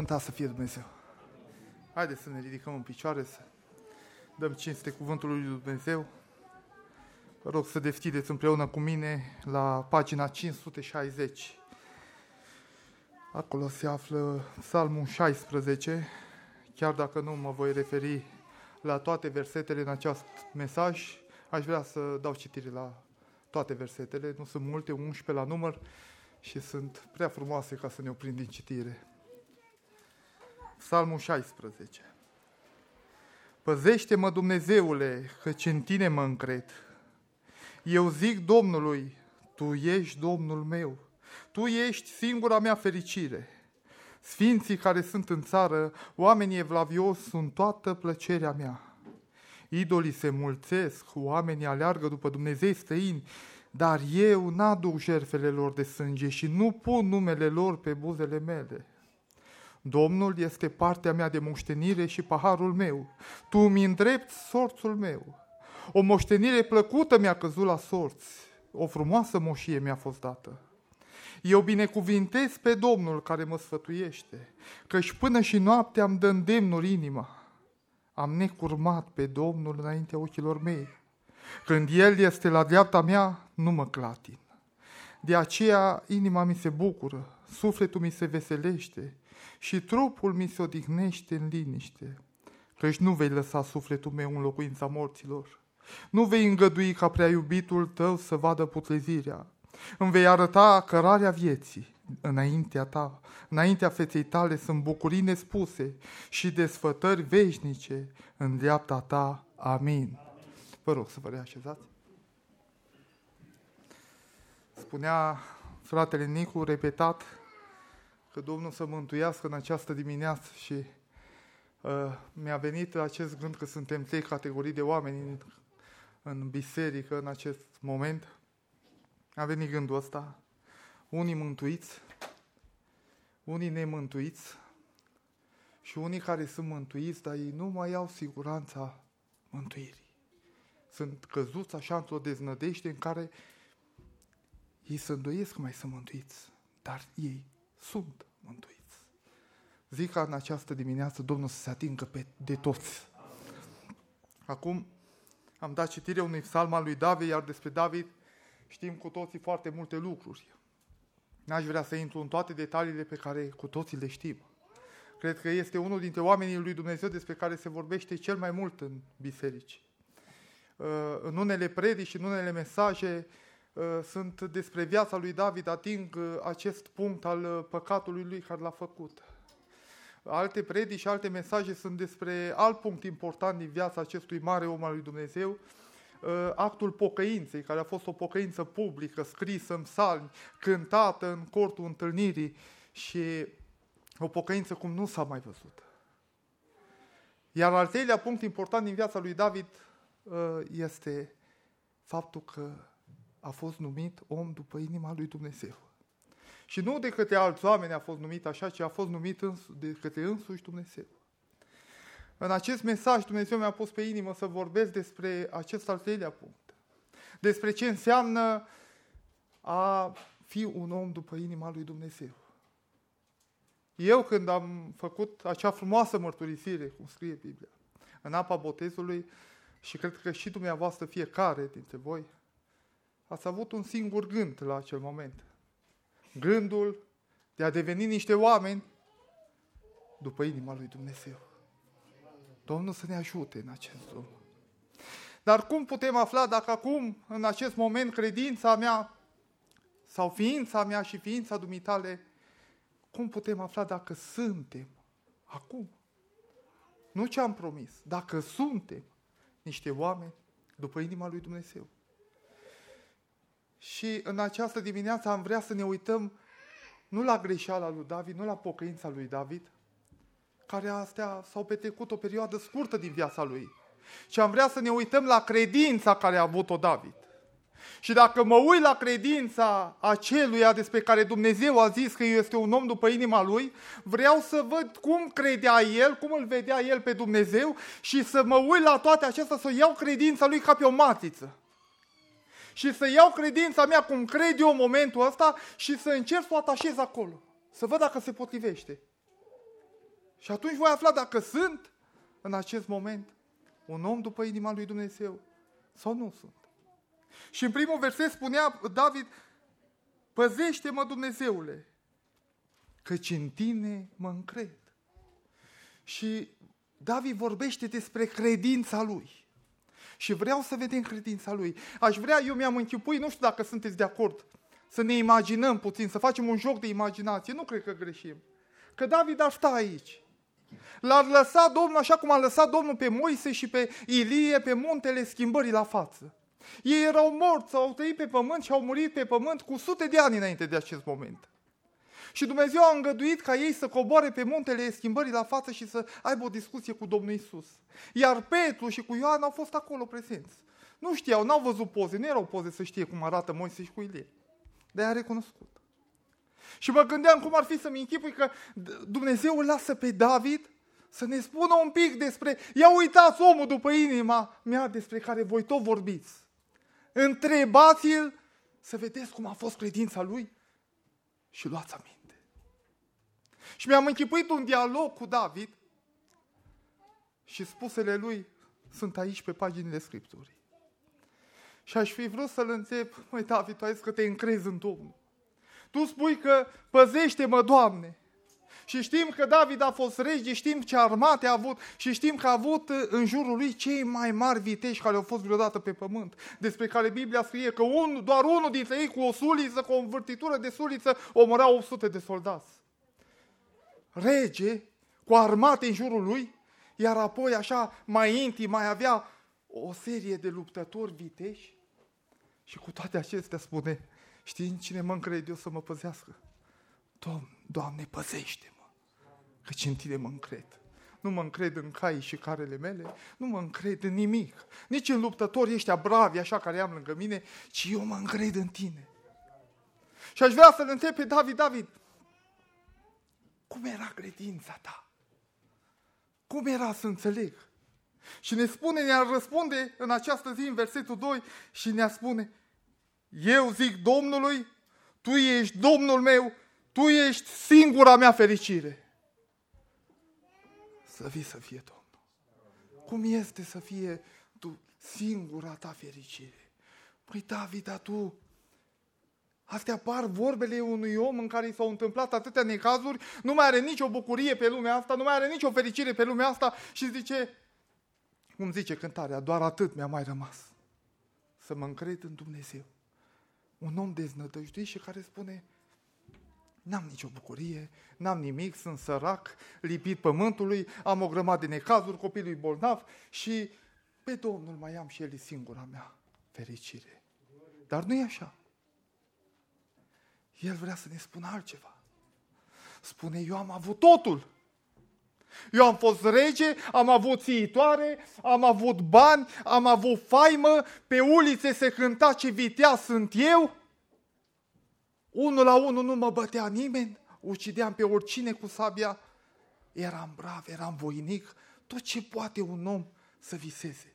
Binecuvântat să fie Dumnezeu. Haideți să ne ridicăm în picioare, să dăm cinste cuvântului lui Dumnezeu. Vă rog să deschideți împreună cu mine la pagina 560. Acolo se află Psalmul 16, chiar dacă nu mă voi referi la toate versetele în acest mesaj, aș vrea să dau citire la toate versetele, nu sunt multe, 11 la număr și sunt prea frumoase ca să ne oprim din citire. Psalmul 16. Păzește-mă, Dumnezeule, căci în Tine mă încred. Eu zic Domnului, Tu ești Domnul meu, Tu ești singura mea fericire. Sfinții care sunt în țară, oamenii evlavios, sunt toată plăcerea mea. Idolii se mulțesc, oamenii aleargă după Dumnezei străini, dar eu n-aduc jertfele lor de sânge și nu pun numele lor pe buzele mele. Domnul este partea mea de moștenire și paharul meu. Tu mi îndrepți sorțul meu. O moștenire plăcută mi-a căzut la sorți. O frumoasă moșie mi-a fost dată. Eu binecuvintez pe Domnul care mă sfătuiește, căci până și noaptea îmi dă îndemnuri inima. Am necurmat pe Domnul înaintea ochilor mei. Când El este la dreapta mea, nu mă clatin. De aceea inima mi se bucură, sufletul mi se veselește și trupul mi se odihnește în liniște, căci nu vei lăsa sufletul meu în locuința morților. Nu vei îngădui ca prea iubitul tău să vadă putrezirea. Îmi vei arăta cărarea vieții. Înaintea ta, înaintea feței tale sunt bucurii nespuse și desfătări veșnice în dreapta ta. Amin. Vă rog să vă reașezați. Spunea fratele Nicu, repetat, că Domnul să mântuiască în această dimineață și mi-a venit acest gând că suntem trei categorii de oameni în biserică în acest moment. A venit gândul ăsta, unii mântuiți, unii nemântuiți și unii care sunt mântuiți, dar ei nu mai au siguranța mântuirii. Sunt căzuți așa într-o deznădejde în care ei se îndoiesc că mai sunt mântuiți, dar ei sunt mântuiți. Zic ca în această dimineață Domnul să se atingă de toți. Acum am dat citire unui psalm al lui David, iar despre David știm cu toții foarte multe lucruri. N-aș vrea să intru în toate detaliile pe care cu toții le știm. Cred că este unul dintre oamenii lui Dumnezeu despre care se vorbește cel mai mult în biserici. În unele predici și în unele mesaje sunt despre viața lui David, ating acest punct al păcatului lui care l-a făcut. Alte predici și alte mesaje sunt despre alt punct important din viața acestui mare om al lui Dumnezeu, actul pocăinței, care a fost o pocăință publică, scrisă în psalmi, cântată în cortul întâlnirii și o pocăință cum nu s-a mai văzut. Iar al treilea punct important din viața lui David este faptul că a fost numit om după inima lui Dumnezeu. Și nu de către alți oameni a fost numit așa, ci a fost numit de către însuși Dumnezeu. În acest mesaj Dumnezeu mi-a pus pe inimă să vorbesc despre acest al treilea punct. Despre ce înseamnă a fi un om după inima lui Dumnezeu. Eu când am făcut acea frumoasă mărturisire, cum scrie Biblia, în apa botezului, și cred că și dumneavoastră fiecare dintre voi, ați avut un singur gând la acel moment. Gândul de a deveni niște oameni după inima lui Dumnezeu. Domnul să ne ajute în acest drum. Dar cum putem afla dacă acum, în acest moment, credința mea sau ființa mea și ființa dumitale, cum putem afla dacă suntem acum? Nu ce am promis, dacă suntem niște oameni după inima lui Dumnezeu. Și în această dimineață am vrea să ne uităm nu la greșeala lui David, nu la pocăința lui David, care astea s-au petrecut o perioadă scurtă din viața lui, ci am vrea să ne uităm la credința care a avut-o David. Și dacă mă uit la credința aceluia despre care Dumnezeu a zis că este un om după inima lui, vreau să văd cum credea el, cum îl vedea el pe Dumnezeu și să mă uit la toate acestea, să iau credința lui ca pe o matiță. Și să iau credința mea cum cred eu în momentul ăsta și să încerc să o atașez acolo. Să văd dacă se potrivește. Și atunci voi afla dacă sunt în acest moment un om după inima lui Dumnezeu sau nu sunt. Și în primul verset spunea David, păzește-mă, Dumnezeule, căci în tine mă încred. Și David vorbește despre credința lui. Și vreau să vedem credința lui. Eu mi-am închipuit, nu știu dacă sunteți de acord, să ne imaginăm puțin, să facem un joc de imaginație. Nu cred că greșim. Că David ar sta aici. L-ar lăsa Domnul așa cum a lăsat Domnul pe Moise și pe Ilie pe muntele schimbării la față. Ei erau morți, au trăit pe pământ și au murit pe pământ cu sute de ani înainte de acest moment. Și Dumnezeu a îngăduit ca ei să coboare pe muntele schimbării la față și să aibă o discuție cu Domnul Iisus. Iar Petru și cu Ioan au fost acolo prezenți. Nu știau, n-au văzut poze, nu erau poze să știe cum arată Moise și cu Ilie. Dar i-a recunoscut. Și mă gândeam cum ar fi să-mi închipui că Dumnezeu îl lasă pe David să ne spună un pic despre, ia uitați omul după inima mea despre care voi tot vorbiți. Întrebați-l să vedeți cum a fost credința lui și luați aminte. Și mi-am închipuit un dialog cu David și spusele lui sunt aici pe paginile Scripturii. Și aș fi vrut să-l întreb, măi David, tu ai zis că te încrezi în Domnul. Tu spui că păzește-mă, Doamne. Și știm că David a fost rege, știm ce armate a avut și știm că a avut în jurul lui cei mai mari viteși care au fost vreodată pe pământ, despre care Biblia scrie că doar unul dintre ei cu o suliță, cu o învârtitură de suliță, omora 800 de soldați. Rege, cu armate în jurul lui, iar apoi așa mai intim mai avea o serie de luptători viteși și cu toate acestea spune, știi cine mă încred eu să mă păzească? Doamne, păzește-mă, căci în tine mă încred. Nu mă încred în cai și carele mele, nu mă încred în nimic, nici în luptătorii ăștia bravi așa care am lângă mine, ci eu mă încred în tine. Și aș vrea să-l întreb pe David, cum era credința ta? Cum era să înțeleg? Și ne-ar răspunde în această zi, în versetul 2, și ne-ar spune, eu zic Domnului, tu ești Domnul meu, tu ești singura mea fericire. Slăvit să fie Domnul. Cum este să fie tu singura ta fericire? Păi David, dar tu, astea par vorbele unui om în care i s-au întâmplat atâtea necazuri, nu mai are nicio bucurie pe lumea asta, nu mai are nicio fericire pe lumea asta și zice, cum zice cântarea, doar atât mi-a mai rămas, să mă încred în Dumnezeu. Un om deznădăjduit și care spune, n-am nicio bucurie, n-am nimic, sunt sărac, lipit pământului, am o grămadă de necazuri, copilul bolnav și pe Domnul mai am și El e singura mea fericire. Dar nu e așa. El vrea să ne spună altceva. Spune, eu am avut totul. Eu am fost rege, am avut țiitoare, am avut bani, am avut faimă, pe ulițe se cânta ce viteaz sunt eu. 1 la 1 nu mă bătea nimeni, ucideam pe oricine cu sabia. Eram brav, eram voinic, tot ce poate un om să viseze.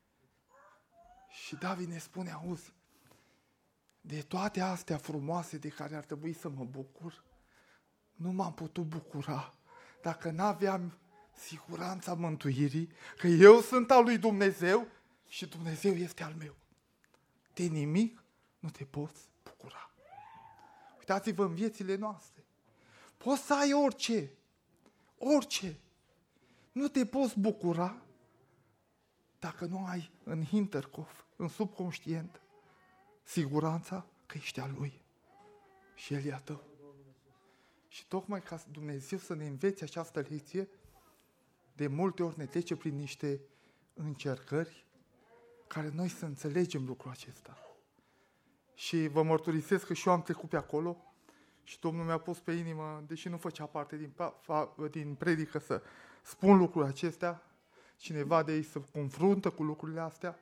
Și David ne spune, auzi, de toate astea frumoase de care ar trebui să mă bucur, nu m-am putut bucura dacă n-aveam siguranța mântuirii, că eu sunt al lui Dumnezeu și Dumnezeu este al meu. De nimic nu te poți bucura. Uitați-vă în viețile noastre. Poți să ai orice. Nu te poți bucura dacă nu ai în Hinterkopf, în subconștient, siguranța că ești al lui și El e a tău. Și tocmai ca Dumnezeu să ne învețe această lecție, de multe ori ne trece prin niște încercări care noi să înțelegem lucrul acesta. Și vă mărturisesc că și eu am trecut pe acolo și Domnul mi-a pus pe inimă, deși nu făcea parte din predică să spun lucrurile acestea, cineva de ei se confruntă cu lucrurile astea.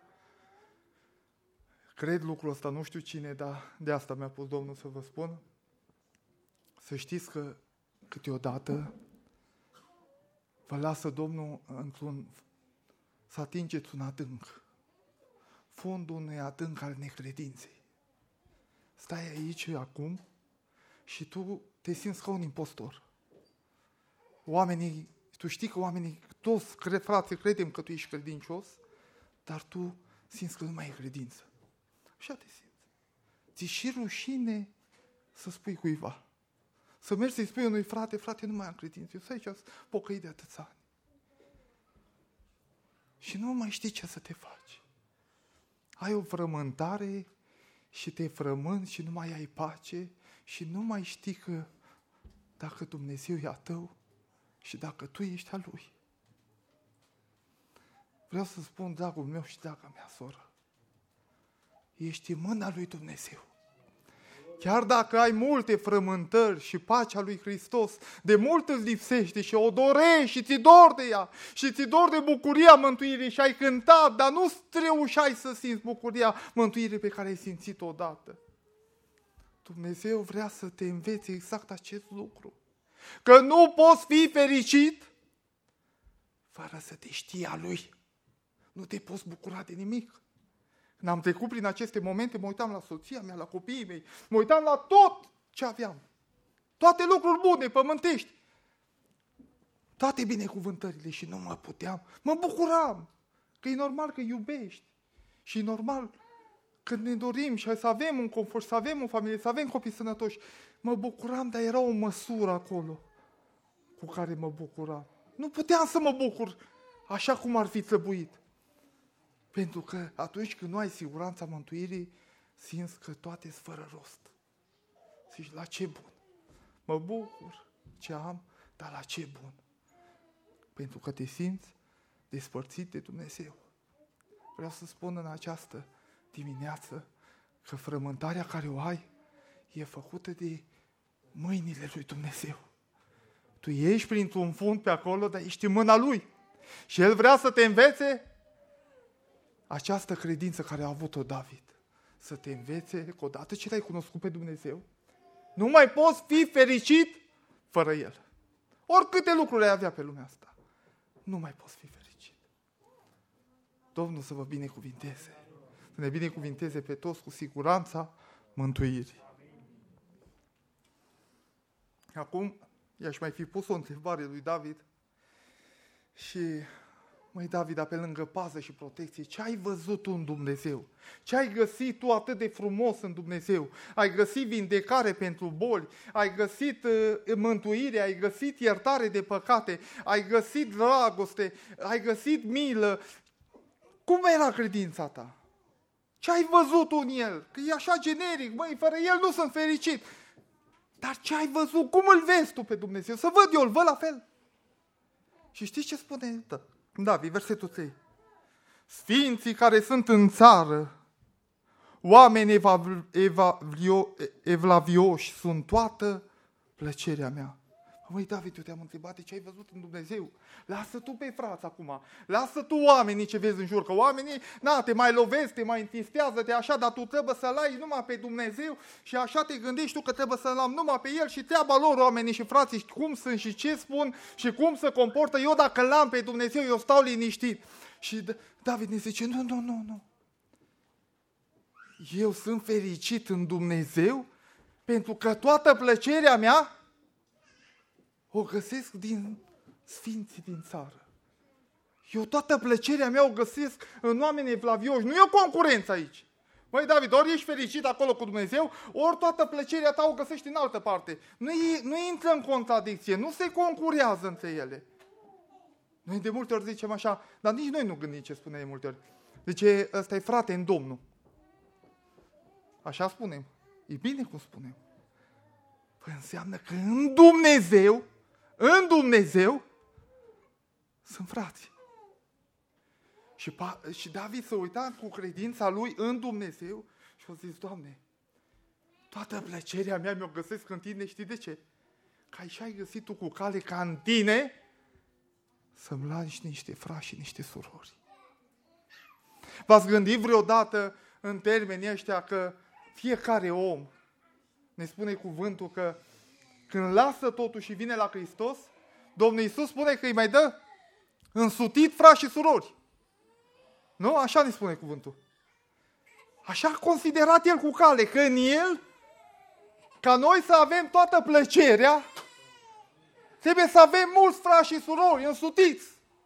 Cred lucrul ăsta, nu știu cine, dar de asta mi-a pus Domnul să vă spun. Să știți că câteodată vă lasă Domnul să atingeți un adânc, fundul unui adânc al necredinței. Stai aici acum și tu te simți ca un impostor. Oamenii Tu știi că oamenii, toți frații, credem că tu ești credincios, dar tu simți că nu mai e credință. Așa te simți. Ți-e și rușine să spui cuiva. Să mergi să-i spui unui frate, nu mai am credință. Eu sunt aici pocăit de atâția ani. Și nu mai știi ce să te faci. Ai o frământare și te frămânți și nu mai ai pace și nu mai știi că dacă Dumnezeu e a tău și dacă tu ești a Lui. Vreau să spun, dragul meu și draga mea soră, ești în mâna lui Dumnezeu. Chiar dacă ai multe frământări și pacea lui Hristos de mult îți lipsește și o dorești și ți dor de ea și ți dor de bucuria mântuirii și ai cântat, dar nu reușeai să simți bucuria mântuirii pe care ai simțit-o odată. Dumnezeu vrea să te învețe exact acest lucru. Că nu poți fi fericit fără să te știi a Lui. Nu te poți bucura de nimic. Când am trecut prin aceste momente, mă uitam la soția mea, la copiii mei, mă uitam la tot ce aveam. Toate lucruri bune, pământești. Toate binecuvântările și nu mă puteam. Mă bucuram. Că e normal că iubești. Și e normal când ne dorim și să avem un confort, să avem o familie, să avem copii sănătoși. Mă bucuram, dar era o măsură acolo cu care mă bucuram. Nu puteam să mă bucur așa cum ar fi trebuit. Pentru că atunci când nu ai siguranța mântuirii, simți că toate sunt fără rost. Zici, la ce bun? Mă bucur ce am, dar la ce bun? Pentru că te simți despărțit de Dumnezeu. Vreau să spun în această dimineață că frământarea care o ai e făcută de mâinile lui Dumnezeu. Tu ești printr-un fund pe acolo, dar ești în mâna Lui. Și El vrea să te învețe această credință care a avut-o David. Să te învețe că odată ce l-ai cunoscut pe Dumnezeu, nu mai poți fi fericit fără El. Oricâte lucruri ai avea pe lumea asta, nu mai poți fi fericit. Domnul să vă binecuvinteze. Să ne binecuvinteze pe toți cu siguranța mântuirii. Acum, i-aș mai fi pus o întrebare lui David și, măi David, dar pe lângă pază și protecție, ce ai văzut tu în Dumnezeu? Ce ai găsit tu atât de frumos în Dumnezeu? Ai găsit vindecare pentru boli, ai găsit mântuire, ai găsit iertare de păcate, ai găsit dragoste, ai găsit milă. Cum era credința ta? Ce ai văzut tu în El? Că e așa generic, măi, fără El nu sunt fericit. Dar ce ai văzut? Cum îl vezi tu pe Dumnezeu? Să văd eu, îl văd la fel. Și știți ce spune David, versetul 3? Sfinții care sunt în țară, oameni evlavioși, sunt toată plăcerea mea. Măi, David, eu te-am întrebat de ce ai văzut în Dumnezeu. Lasă tu pe frați acum. Lasă tu oamenii ce vezi în jur. Că oamenii, te mai lovesc, te mai întristează, te așa, dar tu trebuie să-L ai numai pe Dumnezeu și așa te gândești tu că trebuie să-L am numai pe El și treaba lor, oamenii și frații, cum sunt și ce spun și cum se comportă. Eu dacă l-am pe Dumnezeu, eu stau liniștit. Și David ne zice, nu. Eu sunt fericit în Dumnezeu pentru că toată plăcerea mea o găsesc din sfinții din țară. Eu toată plăcerea mea o găsesc în oameni evlavioși. Nu e o concurență aici. Măi, David, ori ești fericit acolo cu Dumnezeu, ori toată plăcerea ta o găsești în altă parte. Nu intră în contradicție, nu se concurează între ele. Noi de multe ori zicem așa, dar nici noi nu gândim ce spune de multe ori. Zice, ăsta e frate în Domnul. Așa spunem. E bine cum spunem. Păi înseamnă că în Dumnezeu sunt frați. Și David s-a uitat cu credința lui în Dumnezeu și a zis, Doamne, toată plăcerea mea mi-o găsesc în Tine, știi de ce? Că așa ai găsit Tu cu cale ca în Tine să-mi lași niște frați și niște surori. V-ați gândit vreodată în termenii ăștia că fiecare om, ne spune cuvântul că când lasă totul și vine la Hristos, Domnul Iisus spune că îi mai dă însutit frați și surori. Nu? Așa ne spune cuvântul. Așa a considerat El cu cale, că în El, ca noi să avem toată plăcerea, Trebuie să avem mulți frați și surori însutiți.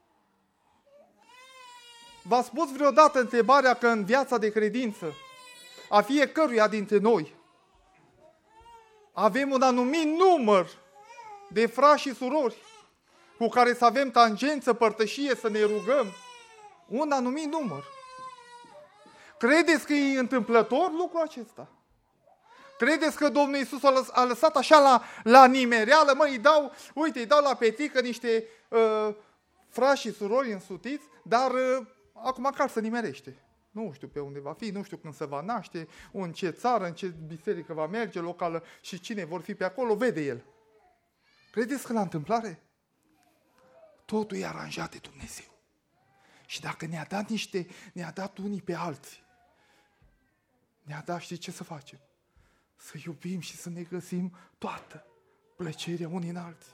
V-a spus vreodată întrebarea că în viața de credință a fiecăruia dintre noi avem un anumit număr de frați și surori cu care să avem tangență, părtășie, să ne rugăm? Un anumit număr. Credeți că e întâmplător lucrul acesta? Credeți că Domnul Iisus a lăsat așa la nimereală? Mă, îi dau la petică niște frați și surori însutiți, dar acum acasă se nimerește. Nu știu pe unde va fi, nu știu când se va naște, în ce țară, în ce biserică va merge locală și cine vor fi pe acolo, vede el. Credeți că la întâmplare? Totul e aranjat de Dumnezeu. Și dacă ne-a dat unii pe alții, ne-a dat, știi ce să facem? Să iubim și să ne găsim toată plăcerea unii în alții.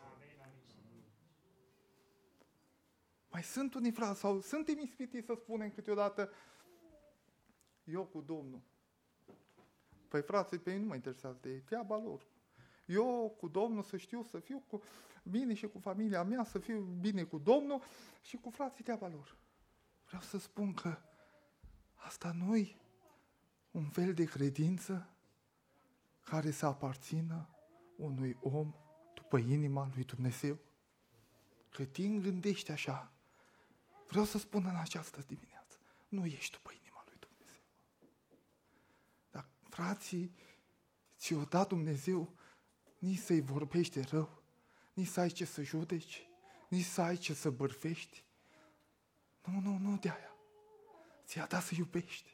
Mai sunt unii frați sau suntem ispitiți să spunem câteodată, eu cu Domnul. Păi frații, pe mine nu mă interesează de ei, treaba lor. Eu cu Domnul să știu să fiu bine și cu familia mea, să fiu bine cu Domnul și cu frații, treaba lor. Vreau să spun că asta nu-i un fel de credință care să aparțină unui om după inima lui Dumnezeu. Că tine gândești așa, vreau să spun în această dimineață, nu ești după inima lui Dumnezeu. Dar frații, ți-o dat Dumnezeu, nici să-i vorbești de rău, nici să ai ce să judeci, nici să ai ce să bârfești. Nu de aia. Ți-a dat să iubești.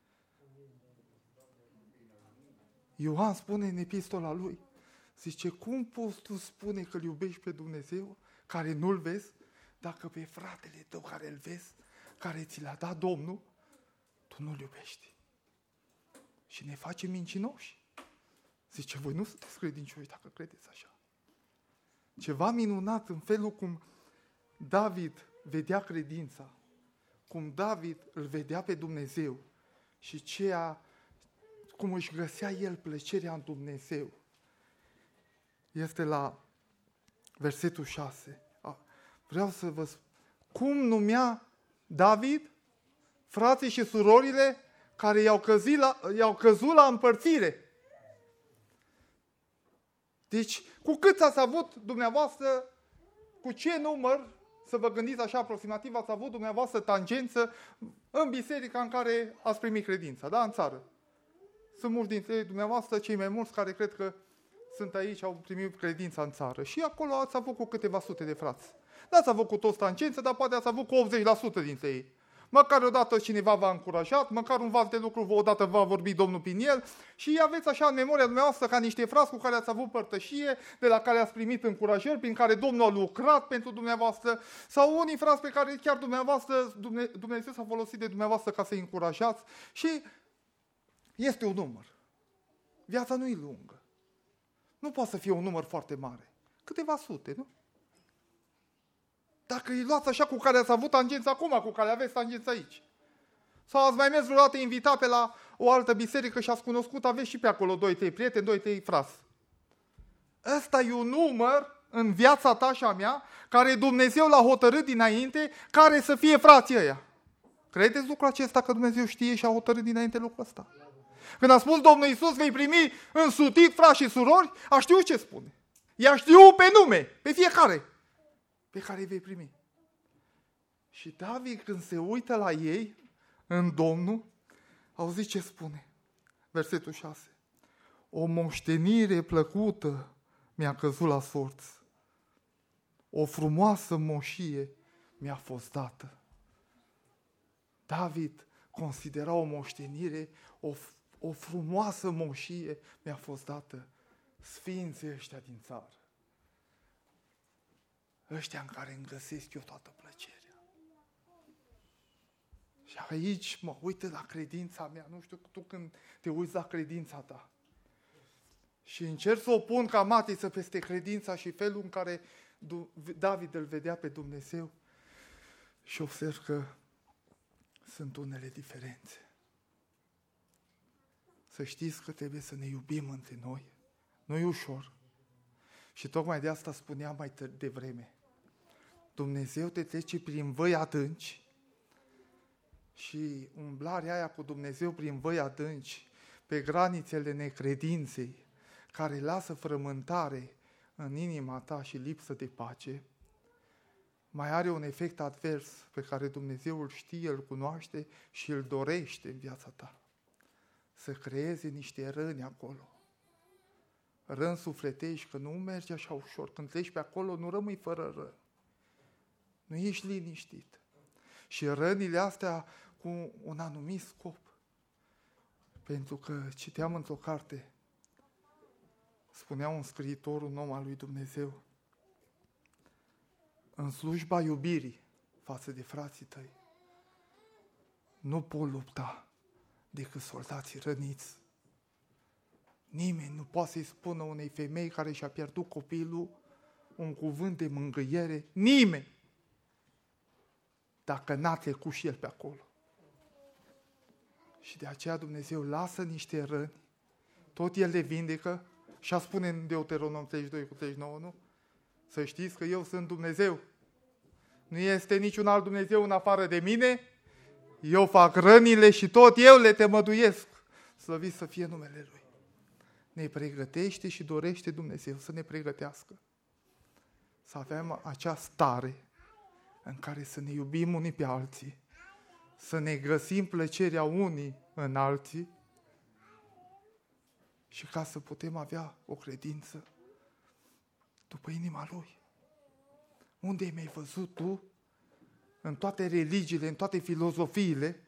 Ioan spune în epistola lui, zice, cum poți tu spune că îl iubești pe Dumnezeu, care nu-l vezi, dacă pe fratele tău care îl vezi, care ți l-a dat Domnul, tu nu-l iubești. Și ne face mincinoși. Zice, voi nu sunteți credincioși dacă credeți așa. Ceva minunat în felul cum David vedea credința, cum David îl vedea pe Dumnezeu și cum își găsea el plăcerea în Dumnezeu. Este la versetul 6. Vreau să vă spun. Cum numea David frații și surorile care i-au căzut la împărțire? Deci, cu cât ați avut dumneavoastră, cu ce număr, să vă gândiți așa aproximativ, ați avut dumneavoastră tangență în biserica în care ați primit credința, da? În țară. Sunt mulți dintre dumneavoastră, cei mai mulți care cred că sunt aici, au primit credința în țară. Și acolo ați avut cu câteva sute de frați. N-ați avut cu toți tangență, dar poate ați avut cu 80% dintre ei. Măcar odată cineva v-a încurajat, măcar un vas de lucru odată v-a vorbit Domnul prin el și aveți așa în memoria dumneavoastră ca niște frați cu care ați avut părtășie, de la care ați primit încurajări, prin care Domnul a lucrat pentru dumneavoastră, sau unii frați pe care chiar Dumnezeu s-a folosit de dumneavoastră ca să-i încurajați și este un număr. Viața nu e lungă. Nu poate să fie un număr foarte mare. Câteva sute, nu? Dacă îi luați așa cu care ați avut tangență acum, cu care aveți tangență aici. Sau ați mai mers vreodată invitat pe la o altă biserică și ați cunoscut, aveți și pe acolo 2-3 prieteni, 2-3 frați. Ăsta e un număr în viața ta și a mea, care Dumnezeu l-a hotărât dinainte, care să fie frații ăia. Credeți lucrul acesta că Dumnezeu știe și a hotărât dinainte lucrul ăsta? Când a spus Domnul Iisus, vei primi însutit frați și surori, a știut ce spune. I-a știut pe nume, pe fiecare, pe care îi vei primi. Și David, când se uită la ei, în Domnul, auziți ce spune? Versetul 6. O moștenire plăcută mi-a căzut la sorți. O frumoasă moșie mi-a fost dată. David considera o moștenire, o frumoasă moșie mi-a fost dată. Sfinții ăștia din țară. Ăștia în care îmi găsesc eu toată plăcerea. Și aici mă uit la credința mea. Nu știu tu când te uiți la credința ta. Și încerc să o pun ca matiță peste credința și felul în care David îl vedea pe Dumnezeu. Și observ că sunt unele diferențe. Să știți că trebuie să ne iubim între noi. Nu e ușor. Și tocmai de asta spuneam mai devreme. Dumnezeu te trece prin văi adânci și umblarea aia cu Dumnezeu prin văi adânci, pe granițele necredinței, care lasă frământare în inima ta și lipsă de pace, mai are un efect advers pe care Dumnezeu îl știe, îl cunoaște și îl dorește în viața ta. Să creeze niște răni acolo. Răni sufletești, că nu merge așa ușor. Când treci pe acolo, nu rămâi fără răni. Nu ești liniștit. Și rănile astea cu un anumit scop. Pentru că citeam într-o carte, spunea un scriitor, un om al lui Dumnezeu, în slujba iubirii față de frații tăi, nu pot lupta decât soldații răniți. Nimeni nu poate să-i spună unei femei care și-a pierdut copilul un cuvânt de mângâiere. Nimeni! Dacă n-a trecut și el pe acolo. Și de aceea Dumnezeu lasă niște răni, tot El le vindecă, și a spune în Deuteronom 32:39, nu? Să știți că eu sunt Dumnezeu. Nu este niciun alt Dumnezeu în afară de mine. Eu fac rănile și tot eu le temăduiesc. Slăvit să fie numele Lui. Ne pregătește și dorește Dumnezeu să ne pregătească. Să avem acea stare în care să ne iubim unii pe alții, să ne găsim plăcerea unii în alții și ca să putem avea o credință după inima Lui. Unde mi-ai văzut tu, în toate religiile, în toate filozofiile,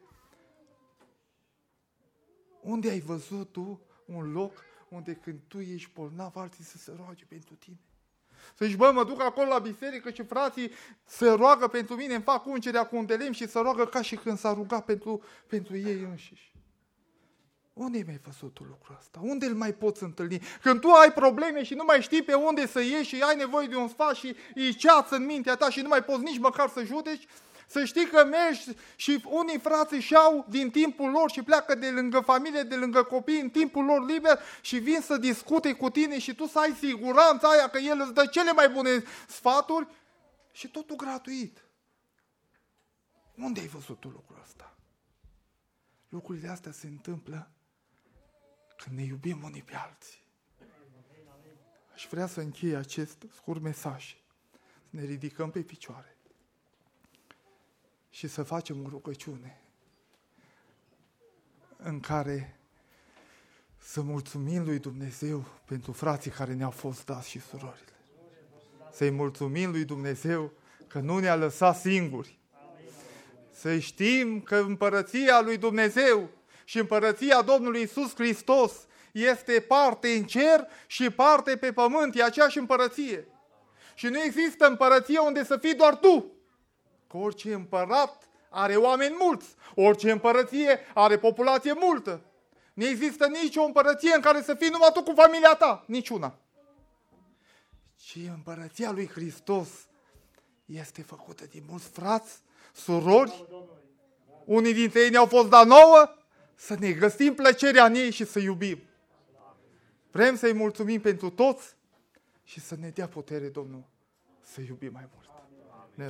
unde ai văzut tu un loc unde când tu ești bolnav, alții să se roage pentru tine? Să zici, bă, mă duc acolo la biserică și frații se roagă pentru mine, îmi fac ungerea cu un de lemn și se roagă ca și când s-a rugat pentru ei înșiși. Unde mi-ai văzut tu lucrul ăsta? Unde îl mai poți întâlni? Când tu ai probleme și nu mai știi pe unde să ieși și ai nevoie de un sfat și e ceață în mintea ta și nu mai poți nici măcar să judeci, să știi că mergi și unii frați își iau din timpul lor și pleacă de lângă familie, de lângă copii, în timpul lor liber și vin să discute cu tine și tu să ai siguranța aia că el îți dă cele mai bune sfaturi și totul gratuit. Unde ai văzut tu lucrul ăsta? Lucrurile astea se întâmplă când ne iubim unii pe alții. Aș vrea să închei acest scurt mesaj. Să ne ridicăm pe picioare și să facem o rugăciune în care să mulțumim lui Dumnezeu pentru frații care ne-au fost dați și surorile. Să-i mulțumim lui Dumnezeu că nu ne-a lăsat singuri. Să știm că împărăția lui Dumnezeu și împărăția Domnului Iisus Hristos este parte în cer și parte pe pământ. E aceeași împărăție. Și nu există împărăție unde să fii doar tu. Că orice împărat are oameni mulți. Orice împărăție are populație multă. Nu există nicio împărăție în care să fii numai tu cu familia ta. Niciuna. Ci împărăția lui Hristos este făcută din mulți frați, surori. Unii dintre ei ne-au fost dat nouă. Să ne găsim plăcerea în ei și să iubim. Vrem să-i mulțumim pentru toți și să ne dea putere, Domnul, să iubim mai mult.